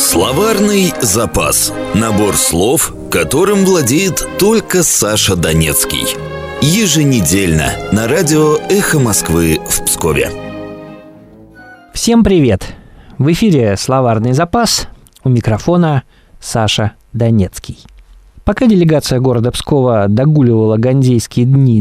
Словарный запас. Набор слов, которым владеет только Саша Донецкий. Еженедельно на радио «Эхо Москвы» в Пскове. Всем привет! В эфире «Словарный запас». У микрофона Саша Донецкий. Пока делегация города Пскова догуливала Ганзейские дни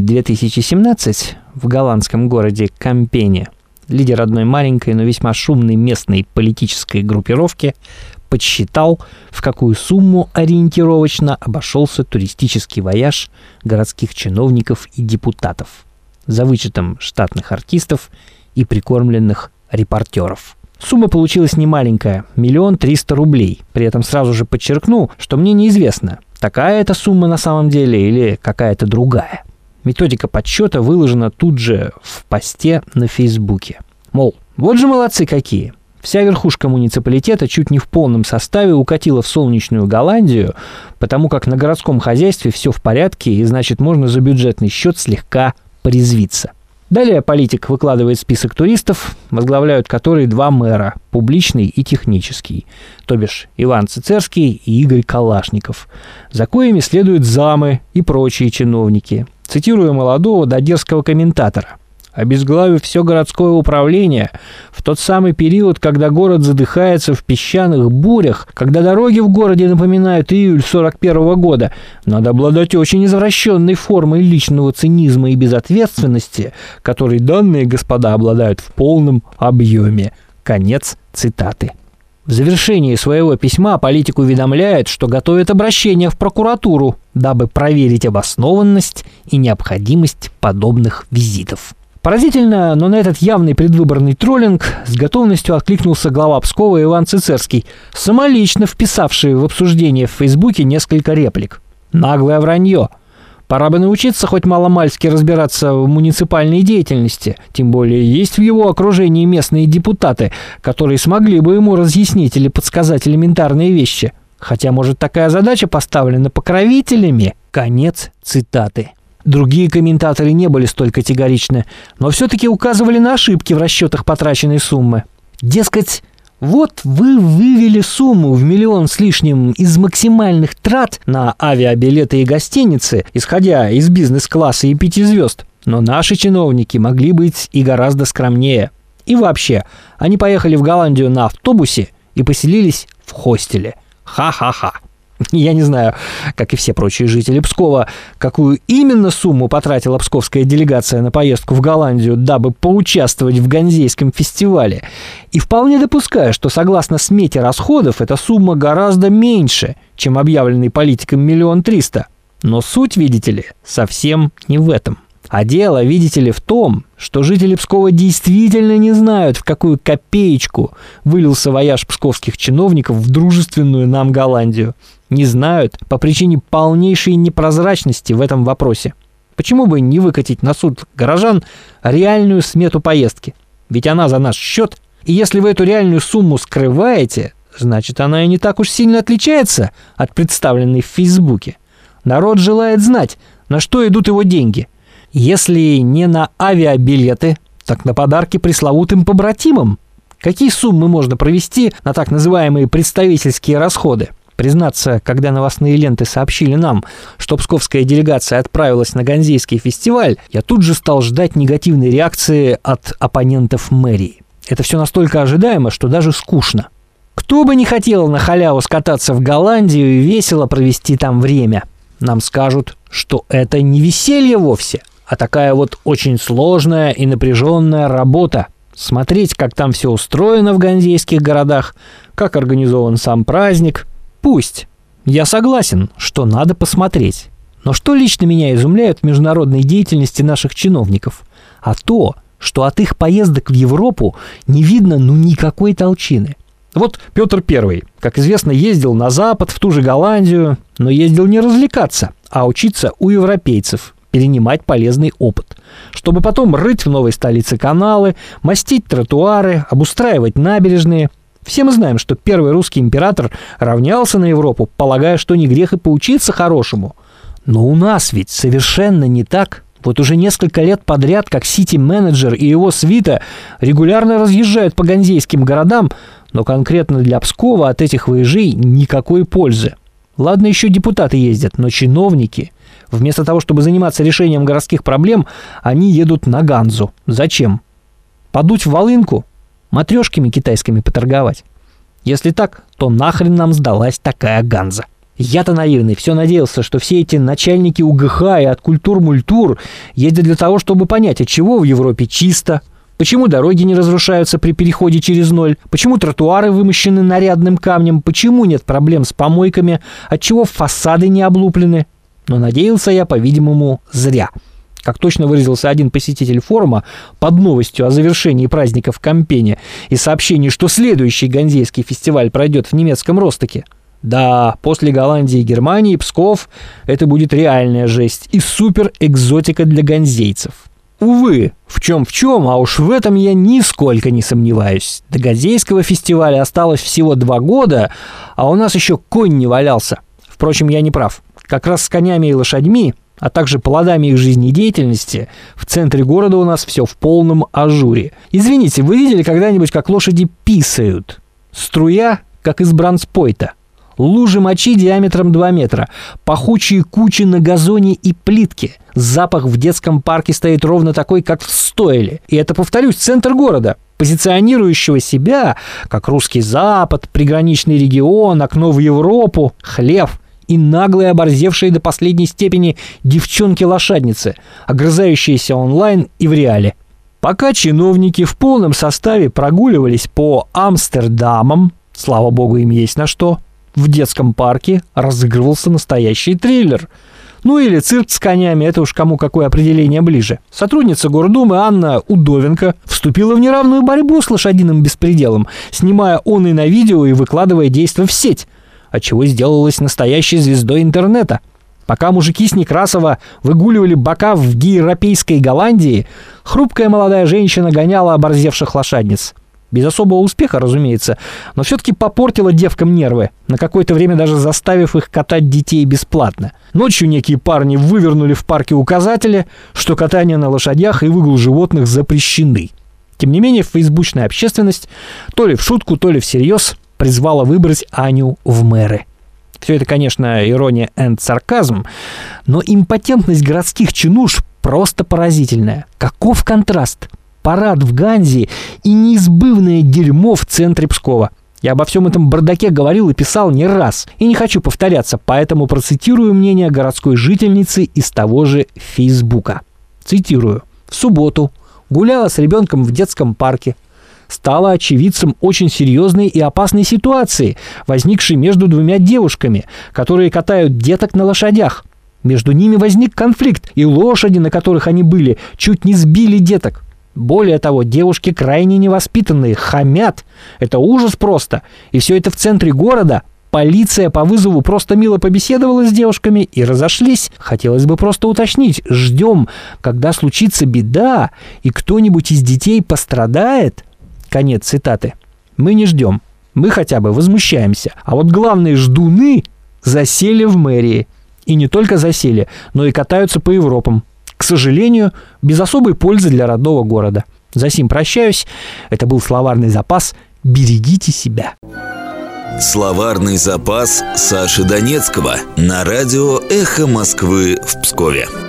2017 в голландском городе Кампене, лидер одной маленькой, но весьма шумной местной политической группировки подсчитал, в какую сумму ориентировочно обошелся туристический вояж городских чиновников и депутатов, за вычетом штатных артистов и прикормленных репортеров. Сумма получилась немаленькая – 1 300 000 рублей. При этом сразу же подчеркну, что мне неизвестно, такая это сумма на самом деле или какая-то другая. Методика подсчета выложена тут же в посте на Фейсбуке. Мол, вот же молодцы какие! Вся верхушка муниципалитета чуть не в полном составе укатила в солнечную Голландию, потому как на городском хозяйстве все в порядке, и значит можно за бюджетный счет слегка порезвиться. Далее политик выкладывает список туристов, возглавляют которые два мэра – публичный и технический, то бишь Иван Цицерский и Игорь Калашников, за коими следуют замы и прочие чиновники. Цитирую молодого да дерзкого комментатора. Обезглавив все городское управление в тот самый период, когда город задыхается в песчаных бурях, когда дороги в городе напоминают июль 41 года, надо обладать очень извращенной формой личного цинизма и безответственности, которой данные господа обладают в полном объеме. Конец цитаты. В завершении своего письма политик уведомляет, что готовит обращение в прокуратуру, дабы проверить обоснованность и необходимость подобных визитов. Поразительно, но на этот явный предвыборный троллинг с готовностью откликнулся глава Пскова Иван Цицерский, самолично вписавший в обсуждение в Фейсбуке несколько реплик. Наглое вранье. Пора бы научиться хоть маломальски разбираться в муниципальной деятельности, тем более есть в его окружении местные депутаты, которые смогли бы ему разъяснить или подсказать элементарные вещи. Хотя, может, такая задача поставлена покровителями? Конец цитаты. Другие комментаторы не были столь категоричны, но все-таки указывали на ошибки в расчетах потраченной суммы. Дескать, вот вы вывели сумму в 1 миллион с лишним из максимальных трат на авиабилеты и гостиницы, исходя из бизнес-класса и 5 звезд. Но наши чиновники могли быть и гораздо скромнее. И вообще, они поехали в Голландию на автобусе и поселились в хостеле. Ха-ха-ха. Я не знаю, как и все прочие жители Пскова, какую именно сумму потратила псковская делегация на поездку в Голландию, дабы поучаствовать в Ганзейском фестивале. И вполне допускаю, что согласно смете расходов эта сумма гораздо меньше, чем объявленный политиком 1 300 000. Но суть, видите ли, совсем не в этом. А дело, видите ли, в том, что жители Пскова действительно не знают, в какую копеечку вылился вояж псковских чиновников в дружественную нам Голландию. Не знают по причине полнейшей непрозрачности в этом вопросе. Почему бы не выкатить на суд горожан реальную смету поездки? Ведь она за наш счет. И если вы эту реальную сумму скрываете, значит, она и не так уж сильно отличается от представленной в Фейсбуке. Народ желает знать, на что идут его деньги. Если не на авиабилеты, так на подарки пресловутым побратимам. Какие суммы можно провести на так называемые представительские расходы? Признаться, когда новостные ленты сообщили нам, что псковская делегация отправилась на Ганзейский фестиваль, я тут же стал ждать негативной реакции от оппонентов мэрии. Это все настолько ожидаемо, что даже скучно. Кто бы не хотел на халяву скататься в Голландию и весело провести там время? Нам скажут, что это не веселье вовсе, а такая вот очень сложная и напряженная работа. Смотреть, как там все устроено в ганзейских городах, как организован сам праздник. Пусть. Я согласен, что надо посмотреть. Но что лично меня изумляет в международной деятельности наших чиновников? А то, что от их поездок в Европу не видно никакой толчины. Вот Петр I, как известно, ездил на Запад, в ту же Голландию, но ездил не развлекаться, а учиться у европейцев, перенимать полезный опыт, чтобы потом рыть в новой столице каналы, мастить тротуары, обустраивать набережные. Все мы знаем, что первый русский император равнялся на Европу, полагая, что не грех и поучиться хорошему. Но у нас ведь совершенно не так. Вот уже несколько лет подряд, как сити-менеджер и его свита регулярно разъезжают по ганзейским городам, Но конкретно для Пскова от этих выезжей никакой пользы. Ладно, еще депутаты ездят, но чиновники, вместо того, чтобы заниматься решением городских проблем, они едут на Ганзу. Зачем? Подуть в волынку? Матрешками китайскими поторговать? Если так, то нахрен нам сдалась такая Ганза? Я-то наивный, все надеялся, что все эти начальники УГХ и от культур-мультур ездят для того, чтобы понять, отчего в Европе чисто, почему дороги не разрушаются при переходе через ноль, почему тротуары вымощены нарядным камнем, почему нет проблем с помойками, отчего фасады не облуплены. Но надеялся я, по-видимому, зря. Как точно выразился один посетитель форума под новостью о завершении праздника в Кампене и сообщении, что следующий ганзейский фестиваль пройдет в немецком Ростоке. Да, после Голландии и Германии Псков – это будет реальная жесть и супер-экзотика для ганзейцев. Увы, в чем, а уж в этом я нисколько не сомневаюсь. До ганзейского фестиваля осталось всего 2 года, а у нас еще конь не валялся. Впрочем, я не прав. Как раз с конями и лошадьми, а также плодами их жизнедеятельности, в центре города у нас все в полном ажуре. Извините, вы видели когда-нибудь, как лошади писают? Струя, как из бронспойта. Лужи мочи диаметром 2 метра, пахучие кучи на газоне и плитке. Запах в детском парке стоит ровно такой, как в стойле. И это, повторюсь, центр города, позиционирующего себя как русский Запад, приграничный регион, окно в Европу, хлев и наглые, оборзевшие до последней степени девчонки-лошадницы, огрызающиеся онлайн и в реале. Пока чиновники в полном составе прогуливались по Амстердамам, слава богу, им есть на что, в детском парке разыгрывался настоящий триллер. Ну или цирк с конями, это уж кому какое определение ближе. Сотрудница Гордумы Анна Удовенко вступила в неравную борьбу с лошадиным беспределом, снимая он и на видео и выкладывая действия в сеть, отчего сделалась настоящей звездой интернета. Пока мужики с Некрасова выгуливали бока в европейской Голландии, хрупкая молодая женщина гоняла оборзевших лошадниц. Без особого успеха, разумеется, но все-таки попортила девкам нервы, на какое-то время даже заставив их катать детей бесплатно. Ночью некие парни вывернули в парке указатели, что катание на лошадях и выгул животных запрещены. Тем не менее, фейсбучная общественность, то ли в шутку, то ли всерьез, призвала выбрать Аню в мэры. Все это, конечно, ирония и сарказм, но импотентность городских чинуш просто поразительная. Каков контраст! Парад в Ганзе и неизбывное дерьмо в центре Пскова. Я обо всем этом бардаке говорил и писал не раз, и не хочу повторяться, поэтому процитирую мнение городской жительницы из того же Фейсбука. Цитирую. «В субботу гуляла с ребенком в детском парке. Стала очевидцем очень серьезной и опасной ситуации, возникшей между 2 девушками, которые катают деток на лошадях. Между ними возник конфликт, и лошади, на которых они были, чуть не сбили деток. Более того, девушки крайне невоспитанные, хамят. Это ужас просто. И все это в центре города. Полиция по вызову просто мило побеседовала с девушками и разошлись. Хотелось бы просто уточнить. Ждем, когда случится беда, и кто-нибудь из детей пострадает?» Конец цитаты. Мы не ждем. Мы хотя бы возмущаемся. А вот главные ждуны засели в мэрии. И не только засели, но и катаются по Европам. К сожалению, без особой пользы для родного города. За сим прощаюсь. Это был словарный запас. Берегите себя. Словарный запас Саши Донецкого на радио «Эхо Москвы» в Пскове.